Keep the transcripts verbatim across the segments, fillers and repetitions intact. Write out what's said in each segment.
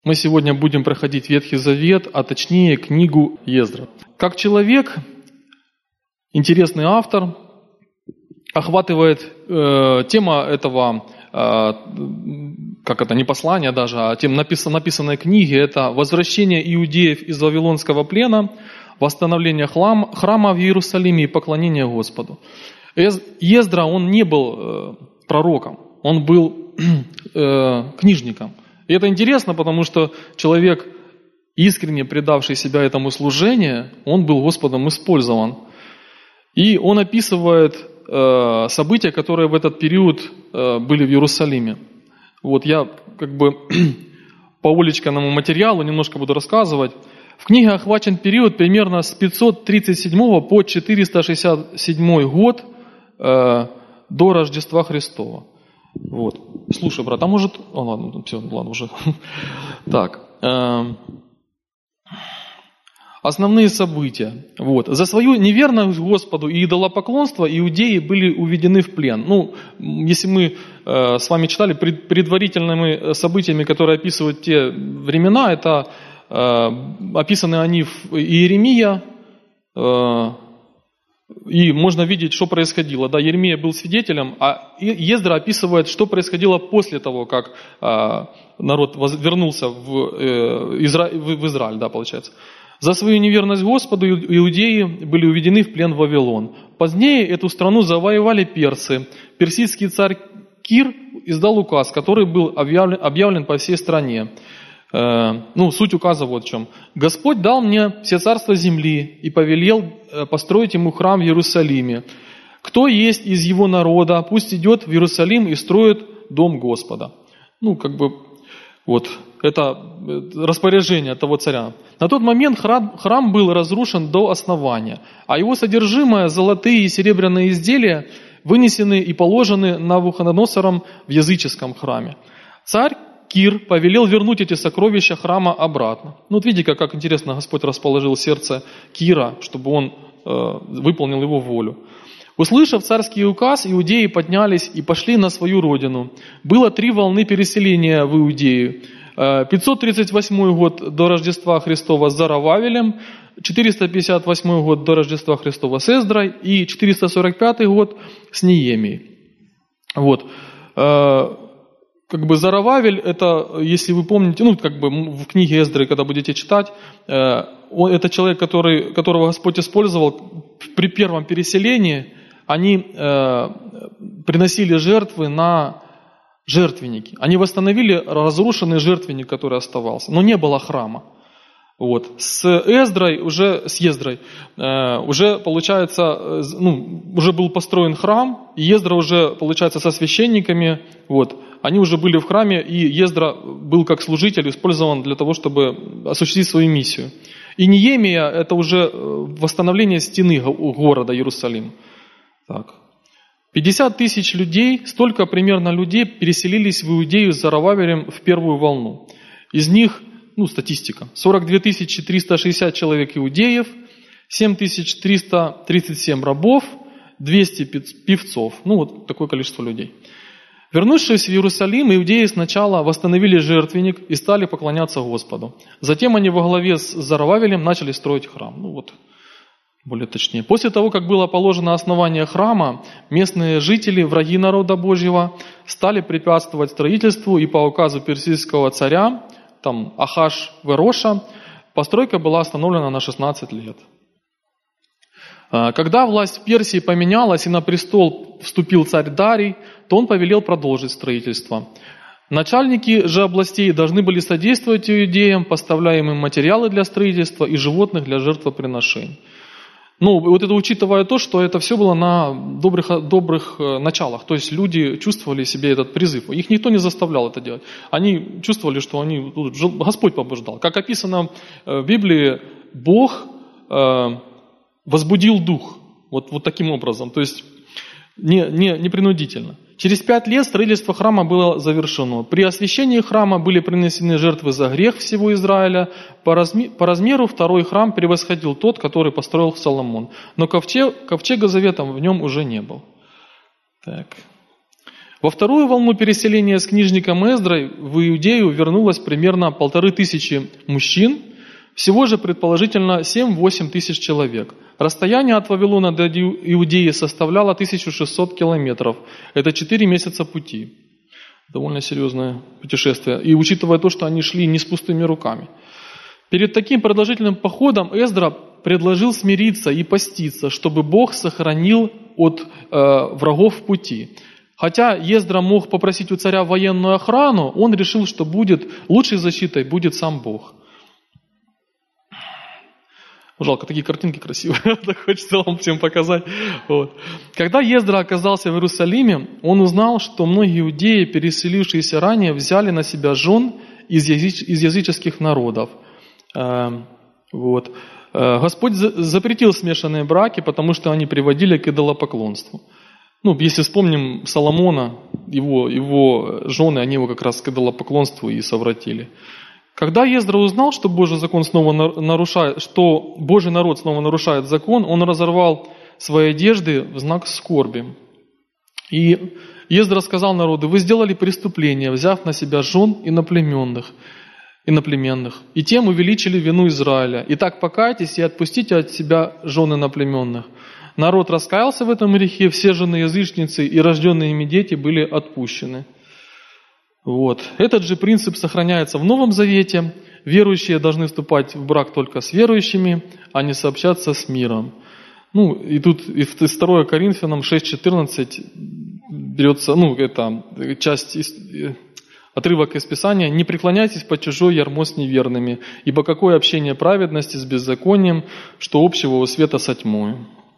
Мы сегодня будем проходить Ветхий Завет, а точнее книгу Ездра. Как человек, интересный автор, охватывает э, тема этого, э, как это, не послания даже, а тем написан, написанной книги, это возвращение иудеев из Вавилонского плена, восстановление храм, храма в Иерусалиме и поклонение Господу. Ездра, он не был э, пророком, он был э, книжником. И это интересно, потому что человек, искренне предавший себя этому служению, он был Господом использован. И он описывает э, события, которые в этот период э, были в Иерусалиме. Вот я как бы по уличканному материалу немножко буду рассказывать. В книге охвачен период примерно с пятьсот тридцать седьмого по четыреста шестьдесят седьмой год э, до Рождества Христова. Вот. Слушай, брат, а может... О, ладно, все, ладно, уже. Так. Э, основные события. Вот. За свою неверность Господу и идолопоклонство иудеи были уведены в плен. Ну, если мы э, с вами читали пред, предварительными событиями, которые описывают те времена, это э, описаны они в Иеремия, э, и можно видеть, что происходило. Да, Иеремия был свидетелем, а Ездра описывает, что происходило после того, как э, народ вернулся в, э, Изра... в Израиль, да, получается. За свою неверность Господу иудеи были уведены в плен в Вавилон. Позднее эту страну завоевали персы. Персидский царь Кир издал указ, который был объявлен, объявлен по всей стране. Ну, суть указа вот в чем. «Господь дал мне все царства земли и повелел построить ему храм в Иерусалиме. Кто есть из его народа, пусть идет в Иерусалим и строит дом Господа». Ну, как бы, вот, это распоряжение того царя. На тот момент храм, храм был разрушен до основания, а его содержимое, золотые и серебряные изделия, вынесены и положены Навуходоносором в языческом храме. Царь Кир повелел вернуть эти сокровища храма обратно. Ну вот видите, как, как интересно Господь расположил сердце Кира, чтобы он э, выполнил его волю. Услышав царский указ, иудеи поднялись и пошли на свою родину. Было три волны переселения в Иудею. пятьсот тридцать восьмой год до Рождества Христова с Зарававелем, четыреста пятьдесят восьмой год до Рождества Христова с Эздрой и четыреста сорок пятый год с Неемией. Вот. Как бы Зарававель, это, если вы помните, ну, как бы в книге Эздры, когда будете читать, это человек, который, которого Господь использовал при первом переселении. Они приносили жертвы на жертвенники. Они восстановили разрушенный жертвенник, который оставался, но не было храма. Вот. С Эздрой, уже, с Ездрой, э, уже получается, ну, уже был построен храм, и Ездра уже, получается, со священниками, вот, они уже были в храме, и Ездра был как служитель использован для того, чтобы осуществить свою миссию. И Неемия – это уже восстановление стены города Иерусалим. Так. пятьдесят тысяч людей, столько примерно людей переселились в Иудею с Зарававелем в первую волну. Из них, ну, статистика, сорок две тысячи триста шестьдесят человек иудеев, семь тысяч триста тридцать семь рабов, двести певцов. Ну, вот такое количество людей. Вернувшись в Иерусалим, иудеи сначала восстановили жертвенник и стали поклоняться Господу. Затем они во главе с Зарававелем начали строить храм. Ну, вот. Более точнее. После того, как было положено основание храма, местные жители, враги народа Божьего, стали препятствовать строительству, и по указу персидского царя, там Ахаш-Вероша, постройка была остановлена на шестнадцать лет. Когда власть в Персии поменялась и на престол вступил царь Дарий, то он повелел продолжить строительство. Начальники же областей должны были содействовать иудеям, поставляя им материалы для строительства и животных для жертвоприношений. Ну, вот это учитывая то, что это все было на добрых, добрых началах. То есть люди чувствовали себе этот призыв. Их никто не заставлял это делать. Они чувствовали, что они, Господь побуждал. Как описано в Библии, Бог возбудил дух. Вот, вот таким образом. То есть не, не, не принудительно. Через пять лет строительство храма было завершено. При освящении храма были принесены жертвы за грех всего Израиля. По, разми, по размеру второй храм превосходил тот, который построил Соломон. Но ковчег, ковчега завета в нем уже не был. Так. Во вторую волну переселения с книжником Эздрой в Иудею вернулось примерно полторы тысячи мужчин, всего же предположительно семь-восемь тысяч человек. Расстояние от Вавилона до Иудеи составляло тысячу шестьсот километров. Это четыре месяца пути. Довольно серьезное путешествие. И учитывая то, что они шли не с пустыми руками. Перед таким продолжительным походом Эздра предложил смириться и поститься, чтобы Бог сохранил от э, врагов в пути. Хотя Ездра мог попросить у царя военную охрану, он решил, что будет лучшей защитой будет сам Бог. Жалко, такие картинки красивые, так хочется вам всем показать. Вот. Когда Ездра оказался в Иерусалиме, он узнал, что многие иудеи, переселившиеся ранее, взяли на себя жен из, языч... из языческих народов. Вот. Господь запретил смешанные браки, потому что они приводили к идолопоклонству. Ну, если вспомним Соломона, его, его жены, они его как раз к идолопоклонству и совратили. Когда Ездра узнал, что Божий закон снова нарушает, что Божий народ снова нарушает закон, он разорвал свои одежды в знак скорби. И Ездра сказал народу: вы сделали преступление, взяв на себя жен иноплеменных, иноплеменных, и тем увеличили вину Израиля. Итак, покайтесь и отпустите от себя жен иноплеменных. Народ раскаялся в этом грехе, все жены язычницы и рожденные ими дети были отпущены. Вот. Этот же принцип сохраняется в Новом Завете. Верующие должны вступать в брак только с верующими, а не сообщаться с миром. Ну, и тут из второго Коринфянам шесть четырнадцать берется, ну, это часть, отрывок из Писания: «Не преклоняйтесь под чужой ярмо с неверными, ибо какое общение праведности с беззаконием, что общего у света со тьмой».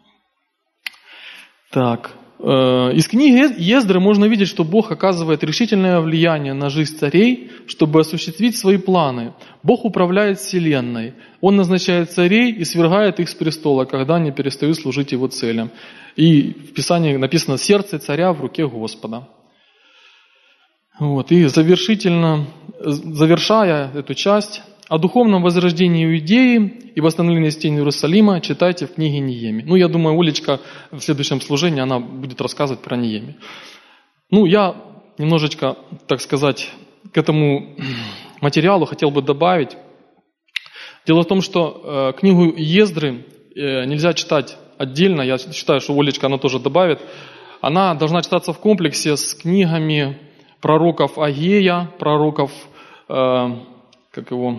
Так. Из книги Ездры можно видеть, что Бог оказывает решительное влияние на жизнь царей, чтобы осуществить свои планы. Бог управляет вселенной. Он назначает царей и свергает их с престола, когда они перестают служить его целям. И в Писании написано: «Сердце царя в руке Господа». Вот. И завершительно, завершая эту часть, о духовном возрождении Иудеи и восстановлении стен Иерусалима читайте в книге Неемии. Ну, я думаю, Олечка в следующем служении, она будет рассказывать про Неемию. Ну, я немножечко, так сказать, к этому материалу хотел бы добавить. Дело в том, что э, книгу Ездры э, нельзя читать отдельно. Я считаю, что Олечка она тоже добавит. Она должна читаться в комплексе с книгами пророков Агея, пророков, э, как его...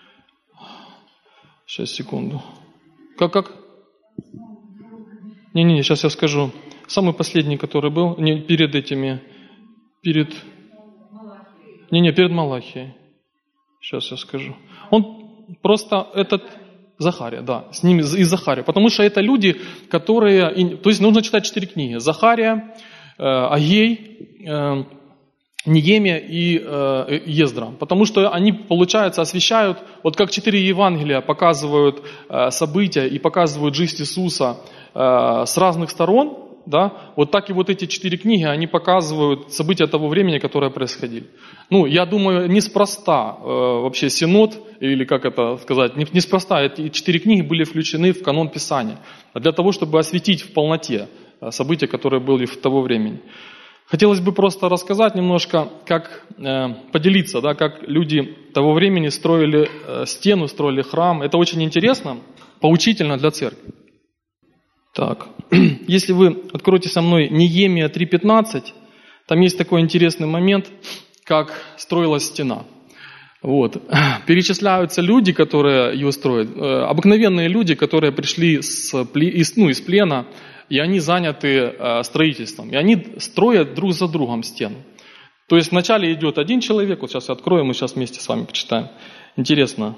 Сейчас, секунду. Как, как? Не-не-не, сейчас я скажу. Самый последний, который был, не, перед этими, перед... Не-не, перед Малахией. Сейчас я скажу. Он просто, этот, Захария, да, с ними, и Захария. Потому что это люди, которые, то есть нужно читать четыре книги. Захария, э, Агей, э, Неемия и э, Ездра. Потому что они, получается, освещают, вот как четыре Евангелия показывают э, события и показывают жизнь Иисуса э, с разных сторон, да, вот так и вот эти четыре книги, они показывают события того времени, которые происходили. Ну, я думаю, неспроста э, вообще Синод, или как это сказать, неспроста эти четыре книги были включены в канон Писания, для того, чтобы осветить в полноте события, которые были в того времени. Хотелось бы просто рассказать немножко, как э, поделиться, да, как люди того времени строили э, стену, строили храм. Это очень интересно, поучительно для церкви. Так, если вы откроете со мной Неемия три пятнадцать, там есть такой интересный момент, как строилась стена. Вот. Перечисляются люди, которые ее строят, э, обыкновенные люди, которые пришли с, из, ну, из плена, и они заняты э, строительством. И они строят друг за другом стену. То есть вначале идет один человек, вот сейчас я открою, мы сейчас вместе с вами почитаем. Интересно.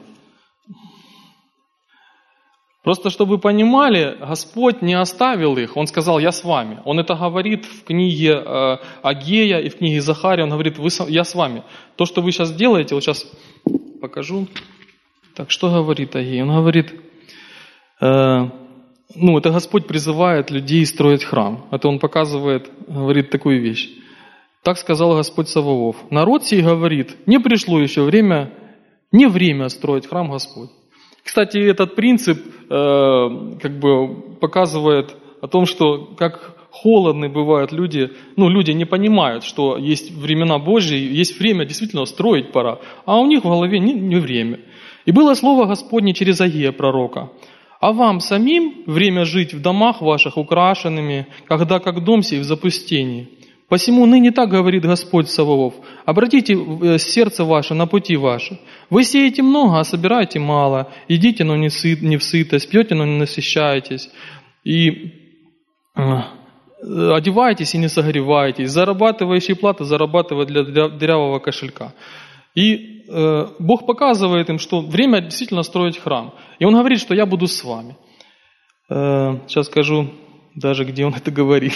Просто чтобы вы понимали, Господь не оставил их, Он сказал: «Я с вами». Он это говорит в книге э, Агея и в книге Захария, Он говорит: вы, «Я с вами». То, что вы сейчас делаете, вот сейчас покажу. Так, что говорит Агей? Он говорит... Э, Ну, это Господь призывает людей строить храм. Это Он показывает, говорит такую вещь. Так сказал Господь Саваоф: народ сей говорит, не пришло еще время, не время строить храм Господь. Кстати, этот принцип э, как бы показывает о том, что как холодны бывают люди, ну, люди не понимают, что есть времена Божьи, есть время действительно строить пора, а у них в голове не, не время. И было слово Господне через Агея пророка. А вам самим время жить в домах ваших украшенными, когда как дом сей в запустении. Посему ныне так говорит Господь Саваоф: обратите сердце ваше на пути ваши. Вы сеете много, а собираете мало. Едите, но не, сыт, не в сытость, пьете, но не насыщаетесь. И одеваетесь и не согреваетесь. Зарабатывающие платы зарабатывают для дырявого кошелька. И э, Бог показывает им, что время действительно строить храм. И Он говорит, что я буду с вами. Э, сейчас скажу даже, где Он это говорит.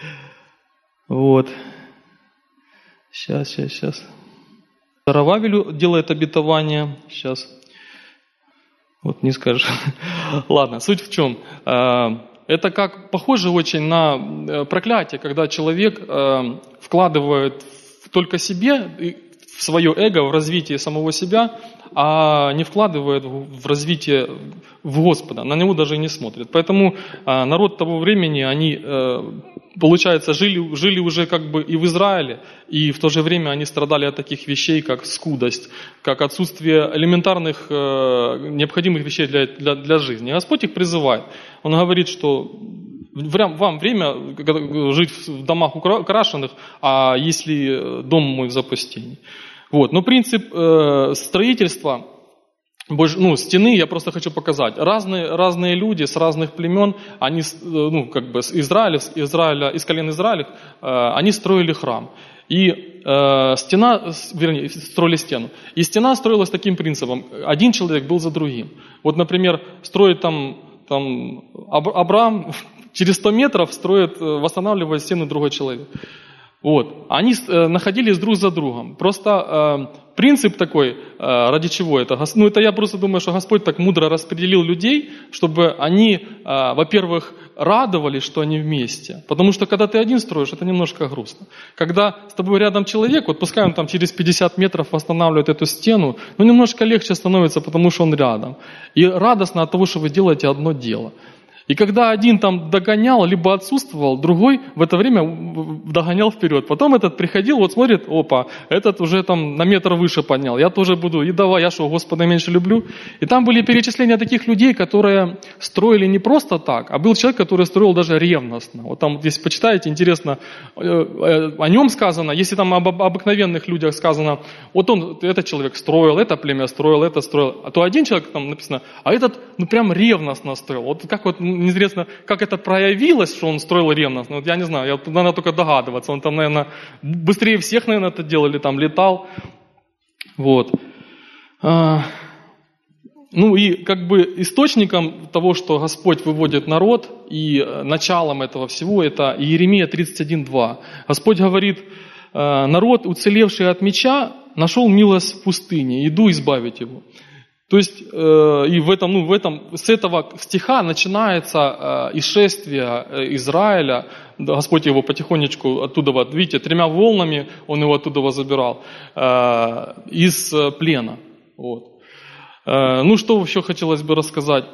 Вот. Сейчас, сейчас, сейчас. Зарававелю делает обетование. Сейчас. Вот не скажу. Ладно, суть в чем? Это как похоже очень на проклятие, когда человек вкладывает только себе, в свое эго, в развитие самого себя, а не вкладывает в развитие в Господа, на него даже и не смотрит. Поэтому народ того времени, они, получается, жили, жили уже как бы и в Израиле, и в то же время они страдали от таких вещей, как скудость, как отсутствие элементарных необходимых вещей для, для, для жизни. И Господь их призывает. Он говорит, что вам время жить в домах украшенных, а если дом мой в запустении. Вот. Но принцип э, строительства, ну, стены, я просто хочу показать. Разные, разные люди с разных племен, они, ну, как бы, с Израиля, с Израиля, из колен Израиля, э, они строили храм. И э, стена, вернее, строили стену. И стена строилась таким принципом. Один человек был за другим. Вот, например, строит там, там Авраам через сто метров строит, восстанавливает стену другой человек. Вот. Они э, находились друг за другом. Просто э, принцип такой, э, ради чего это? Ну, это я просто думаю, что Господь так мудро распределил людей, чтобы они, э, во-первых, радовались, что они вместе. Потому что когда ты один строишь, это немножко грустно. Когда с тобой рядом человек, вот пускай он там через пятьдесят метров восстанавливает эту стену, ну, немножко легче становится, потому что он рядом. И радостно от того, что вы делаете одно дело. И когда один там догонял, либо отсутствовал, другой в это время догонял вперед. Потом этот приходил, вот смотрит, опа, этот уже там на метр выше поднял. Я тоже буду, и давай, я что, Господа меньше люблю. И там были перечисления таких людей, которые строили не просто так, а был человек, который строил даже ревностно. Вот там, если почитаете, интересно, о нем сказано, если там об обыкновенных людях сказано, вот он, этот человек строил, это племя строил, это строил, а то один человек там написано, а этот, ну прям ревностно строил. Вот как вот, неизвестно, как это проявилось, что он строил ревностно. Вот я не знаю, я, надо только догадываться. Он там, наверное, быстрее всех, наверное, это делал, или там летал. Вот. А, ну и как бы источником того, что Господь выводит народ, и началом этого всего, это Иеремия тридцать один два. Господь говорит: народ, уцелевший от меча, нашел милость в пустыне, иду избавить его. То есть э, и в этом, ну, в этом, с этого стиха начинается э, исшествие Израиля. Господь его потихонечку оттуда, вот, видите, тремя волнами он его оттуда забирал э, из плена. Вот. Э, ну, что еще хотелось бы рассказать.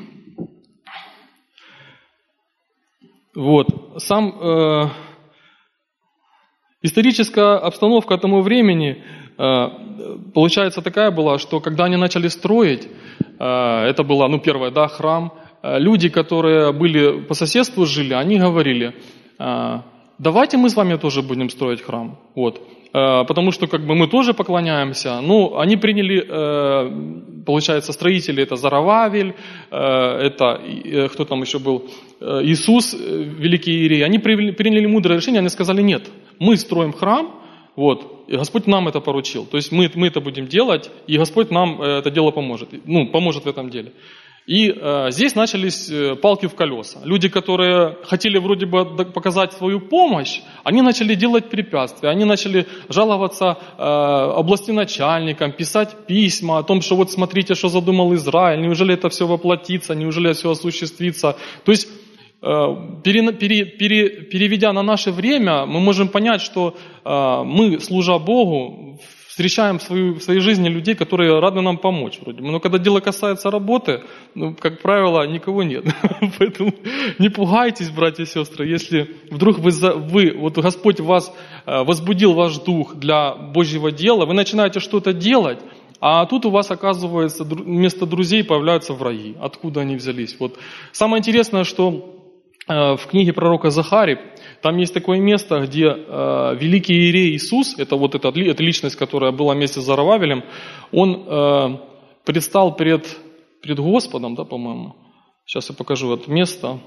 Вот. Сам э, историческая обстановка тому времени, получается, такая была, что когда они начали строить, это было, ну, первое, да, храм, люди, которые были по соседству жили, они говорили: давайте мы с вами тоже будем строить храм. Вот. Потому что как бы мы тоже поклоняемся. Ну, они приняли, получается, строители, это Зарававель, это, кто там еще был, Иисус, великий иерей. Они приняли мудрое решение, они сказали: нет, мы строим храм, вот, и Господь нам это поручил. То есть мы, мы это будем делать, и Господь нам это дело поможет. Ну, поможет в этом деле. И э, здесь начались палки в колеса. Люди, которые хотели вроде бы показать свою помощь, они начали делать препятствия. Они начали жаловаться э, областеначальникам, писать письма о том, что вот смотрите, что задумал Израиль, неужели это все воплотится, неужели это все осуществится. То есть, Пере, пере, пере, переведя на наше время, мы можем понять, что э, мы, служа Богу, в встречаем в, свою, в своей жизни людей, которые рады нам помочь. Вроде бы. Но когда дело касается работы, ну, как правило, никого нет. Поэтому не пугайтесь, братья и сестры, если вдруг вы, вы, вот Господь вас возбудил ваш дух для Божьего дела, вы начинаете что-то делать, а тут у вас, оказывается, вместо друзей появляются враги. Откуда они взялись? Вот. Самое интересное, что в книге пророка Захарии, там есть такое место, где э, великий иерей Иисус, это вот эта, эта личность, которая была вместе с Зарававелем, он э, предстал перед, перед Господом, да, по-моему. Сейчас я покажу это место.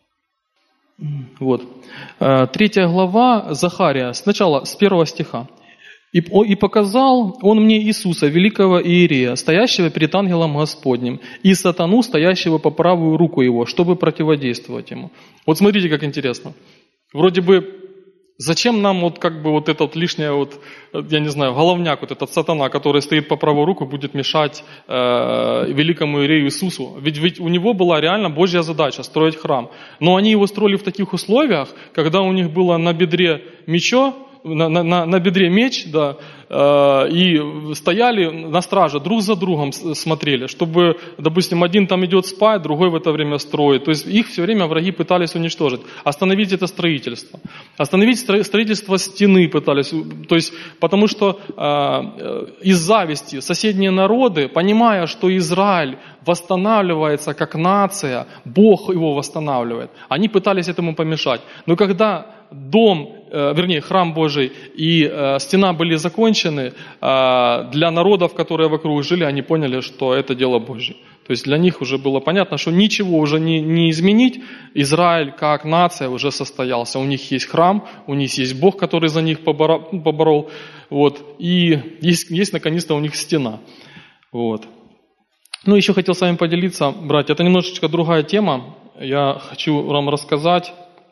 Вот. Э, третья глава Захария, сначала с первого стиха. И, и показал он мне Иисуса, великого иерея, стоящего перед ангелом Господним, и сатану, стоящего по правую руку его, чтобы противодействовать ему. Вот смотрите, как интересно. Вроде бы, зачем нам вот как бы вот этот лишний, вот, я не знаю, головняк, вот этот сатана, который стоит по правую руку, будет мешать э, великому иерею Иисусу? Ведь, ведь у него была реально Божья задача строить храм. Но они его строили в таких условиях, когда у них было на бедре мечо, На, на, на бедре меч, да, э, и стояли на страже, друг за другом смотрели, чтобы, допустим, один там идет спать, другой в это время строит. То есть их все время враги пытались уничтожить. Остановить это строительство. Остановить строительство стены пытались. То есть, потому что э, из зависти соседние народы, понимая, что Израиль восстанавливается как нация, Бог его восстанавливает, они пытались этому помешать. Но когда дом, вернее, храм Божий и э, стена были закончены, э, для народов, которые вокруг жили, они поняли, что это дело Божье. То есть для них уже было понятно, что ничего уже не, не изменить. Израиль как нация уже состоялся. У них есть храм, у них есть Бог, который за них поборол. поборол вот, и есть, есть наконец-то у них стена. Вот. Ну, еще хотел с вами поделиться, братья, это немножечко другая тема. Я хочу вам рассказать.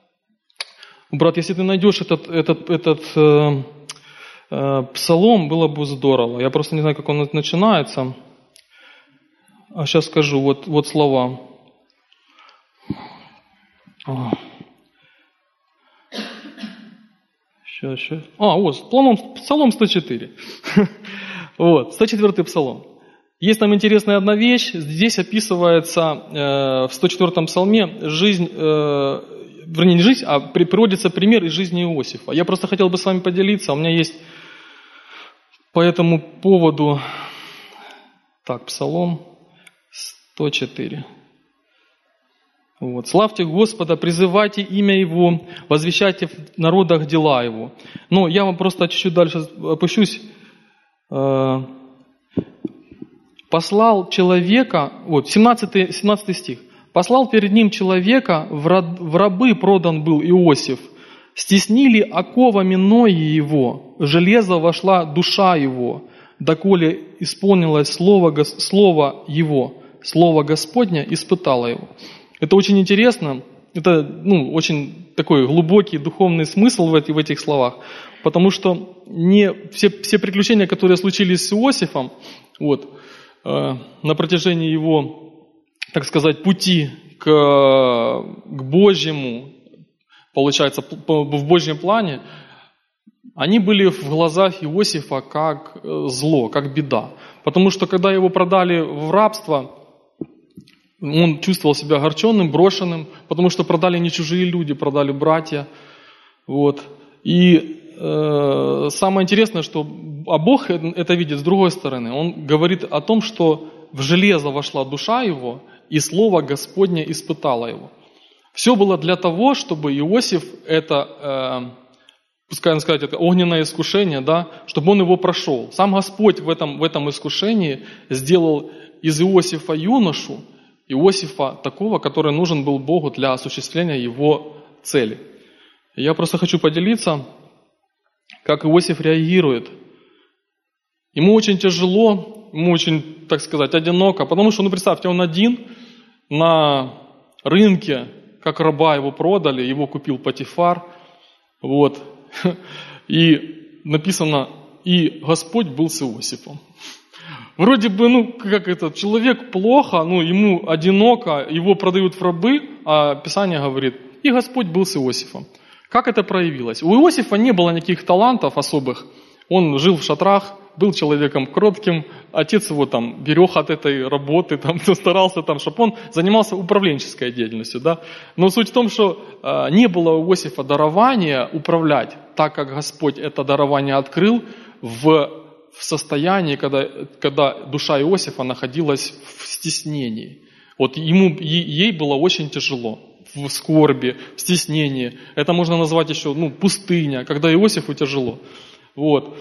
Брат, если ты найдешь этот, этот, этот э, э, псалом, было бы здорово. Я просто не знаю, как он начинается. А сейчас скажу, вот, вот слова. Сейчас, сейчас. А, вот, псалом, псалом сто четыре. Вот, сто четвёртый псалом. Есть там интересная одна вещь. Здесь описывается э, в сто четвёртом псалме жизнь... Э, вернее, не жизнь, а приводится пример из жизни Иосифа. Я просто хотел бы с вами поделиться. У меня есть по этому поводу... Так, Псалом сто четыре. Вот. «Славьте Господа, призывайте имя Его, возвещайте в народах дела Его». Но я вам просто чуть-чуть дальше опущусь. «Послал человека...» Вот, семнадцатый, семнадцатый стих. «Послал перед ним человека, в рабы продан был Иосиф. Стеснили оковами ноги его, железо вошла душа его, доколе исполнилось слово, слово его, слово Господня испытало его». Это очень интересно, это ну, очень такой глубокий духовный смысл в, в этих словах, потому что не все, все приключения, которые случились с Иосифом, вот, э, на протяжении его, так сказать, пути к, к Божьему, получается, в Божьем плане, они были в глазах Иосифа как зло, как беда. Потому что когда его продали в рабство, он чувствовал себя огорченным, брошенным, потому что продали не чужие люди, продали братья. Вот. И э, самое интересное, что а Бог это видит с другой стороны. Он говорит о том, что в железо вошла душа его, и слово Господне испытало его. Все было для того, чтобы Иосиф, это, э, пускай сказать, это огненное искушение, да, чтобы он его прошел. Сам Господь в этом, в этом искушении сделал из Иосифа юношу, Иосифа такого, который нужен был Богу для осуществления его цели. Я просто хочу поделиться, как Иосиф реагирует. Ему очень тяжело, ему очень, так сказать, одиноко, потому что, ну представьте, он один на рынке, как раба его продали, его купил Потифар, вот, и написано, и Господь был с Иосифом. Вроде бы, ну, как это, человек плохо, ну, ему одиноко, его продают в рабы, а Писание говорит, и Господь был с Иосифом. Как это проявилось? У Иосифа не было никаких талантов особых, он жил в шатрах, был человеком кротким, отец его там берег от этой работы, там, старался, там, чтобы он занимался управленческой деятельностью. Да? Но суть в том, что э, не было у Иосифа дарования управлять, так как Господь это дарование открыл в, в состоянии, когда, когда душа Иосифа находилась в стеснении. Вот ему, ей было очень тяжело. В скорби, в стеснении. Это можно назвать еще ну, пустыня, когда Иосифу тяжело. Вот.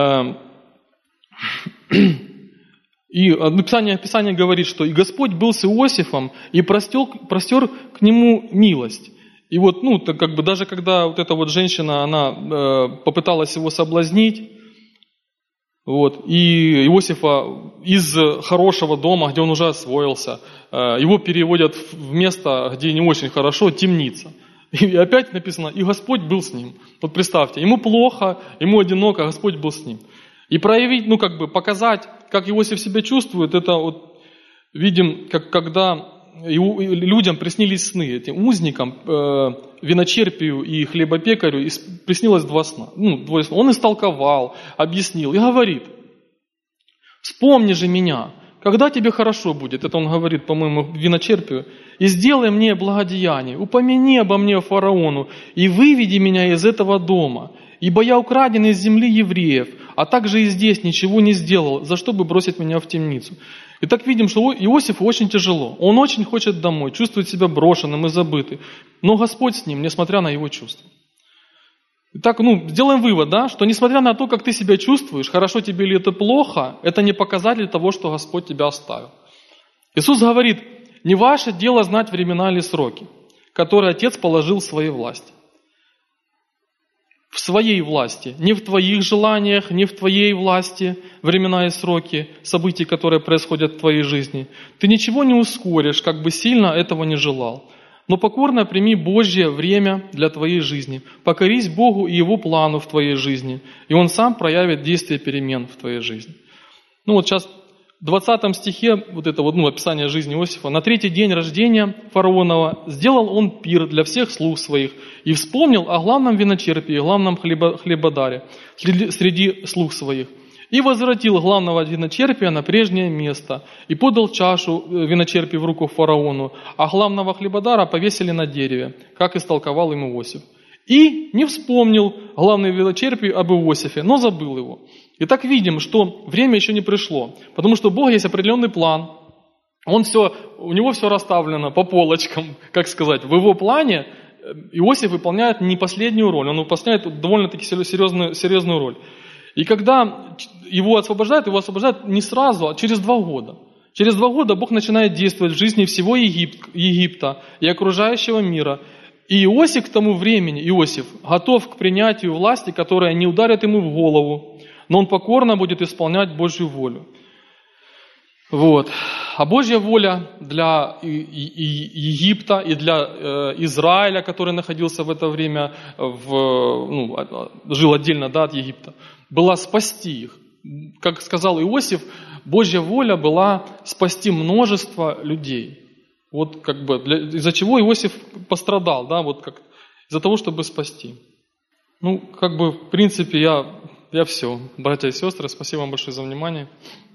И Писание, Писание говорит, что «И Господь был с Иосифом, и простер, простер к нему милость». И вот, ну, так как бы даже когда вот эта вот женщина, она э, попыталась его соблазнить, вот, и Иосифа из хорошего дома, где он уже освоился, его переводят в место, где не очень хорошо, темница. И опять написано, и Господь был с ним. Вот представьте, ему плохо, ему одиноко, Господь был с ним. И проявить, ну как бы показать, как Иосиф себя чувствует, это вот видим, как когда людям приснились сны, этим узникам, э, виночерпию и хлебопекарю приснилось два сна. Ну, двое сна. Он истолковал, объяснил и говорит, вспомни же меня, когда тебе хорошо будет, это он говорит, по-моему, виночерпию, и сделай мне благодеяние, упомяни обо мне фараону, и выведи меня из этого дома, ибо я украден из земли евреев, а также и здесь ничего не сделал, за что бы бросить меня в темницу. И так видим, что Иосифу очень тяжело. Он очень хочет домой, чувствует себя брошенным и забытым. Но Господь с ним, несмотря на его чувства. Итак, ну, сделаем вывод, да, что несмотря на то, как ты себя чувствуешь, хорошо тебе или это плохо, это не показатель того, что Господь тебя оставил. Иисус говорит, не ваше дело знать времена или сроки, которые Отец положил в своей власти. В своей власти, не в твоих желаниях, не в твоей власти времена и сроки событий, которые происходят в твоей жизни. Ты ничего не ускоришь, как бы сильно этого не желал. Но покорно прими Божье время для твоей жизни. Покорись Богу и Его плану в твоей жизни, и Он сам проявит действие перемен в твоей жизни. Ну вот сейчас в двадцатом стихе, вот это вот, ну, описание жизни Иосифа, на третий день рождения фараонова сделал он пир для всех слуг своих и вспомнил о главном виночерпии, главном хлебо, хлебодаре среди, среди слуг своих. И возвратил главного виночерпия на прежнее место, и подал чашу виночерпия в руку фараону, а главного хлебодара повесили на дереве, как истолковал им Иосиф. И не вспомнил главный виночерпий об Иосифе, но забыл его. И так видим, что время еще не пришло, потому что у Бога есть определенный план. Он все, у него все расставлено по полочкам, как сказать. В его плане Иосиф выполняет не последнюю роль, он выполняет довольно-таки серьезную, серьезную роль. И когда его освобождают, его освобождают не сразу, а через два года. Через два года Бог начинает действовать в жизни всего Егип, Египта и окружающего мира. И Иосиф к тому времени, Иосиф, готов к принятию власти, которая не ударит ему в голову, но он покорно будет исполнять Божью волю. Вот. А Божья воля для Египта и для Израиля, который находился в это время, в, ну, жил отдельно, да, от Египта, была спасти их. Как сказал Иосиф, Божья воля была спасти множество людей. Вот как бы для, из-за чего Иосиф пострадал, да, вот как из-за того, чтобы спасти. Ну, как бы в принципе я, я все. Братья и сестры, спасибо вам большое за внимание.